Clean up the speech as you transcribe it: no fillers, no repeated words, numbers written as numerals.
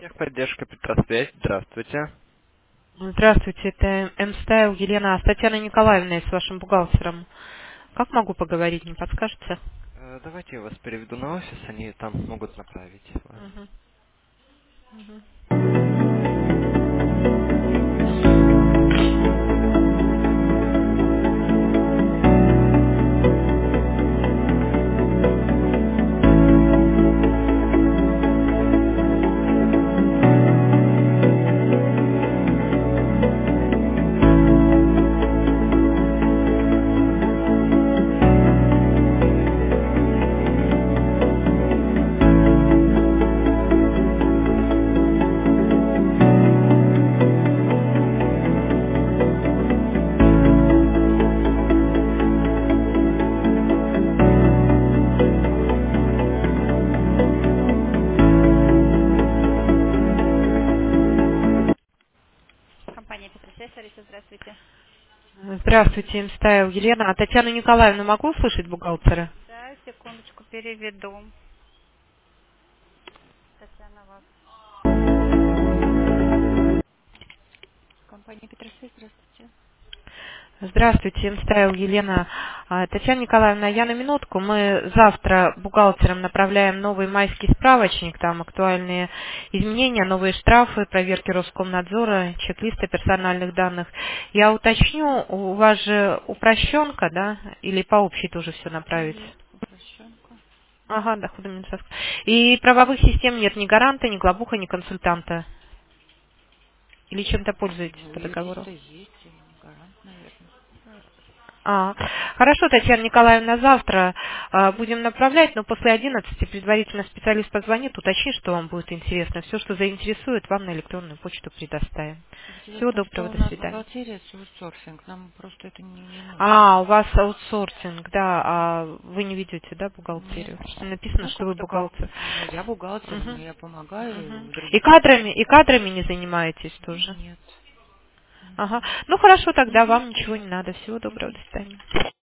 Техподдержка Петросвязь. Здравствуйте. Здравствуйте, это М-Стайл Елена, а с Татьяной Николаевной, с вашим бухгалтером. Как могу поговорить, не подскажете? Давайте я вас переведу на офис, они там могут направить вас. Мгм. Мгм. Компания Петросвязь, Лариса, здравствуйте. Здравствуйте, М-Стайл Елена. А Татьяну Николаевну могу услышать, бухгалтера? Да, секундочку, переведу. Татьяна, вас. Компания Петросвязь, здравствуйте. Здравствуйте, М-Стайл Елена. Татьяна Николаевна, я на минутку. Мы завтра бухгалтерам направляем новый майский справочник, там актуальные изменения, новые штрафы, проверки Роскомнадзора, чек-листы персональных данных. Я уточню, у вас же упрощенка, да, или по общей тоже все направить? Упрощенка. Ага, доходно-минусовка. И правовых систем нет ни гаранта, ни главбуха, ни консультанта. Или чем-то пользуетесь Ну, по договору? юриста есть, и гарант, наверное. А, хорошо, Татьяна Николаевна, завтра будем направлять, но после 11 предварительно специалист позвонит, уточнит, что вам будет интересно. Все, что заинтересует, вам на электронную почту предоставим. Дело в Всего том, доброго, что у до нас свидания. бухгалтерия с аутсорсинг, нам просто это не нужно. А, у вас аутсорсинг, да, а вы не ведете, да, Нет. бухгалтерию? Что написано, Ну, что вы как-то как, бухгалтер. ну, я бухгалтер, но Мгм. я помогаю Мгм. И другим. кадрами не занимаетесь тоже? Нет. Ага. Ну хорошо, тогда Мгм. вам ничего не надо. Всего доброго, Мгм. до свидания.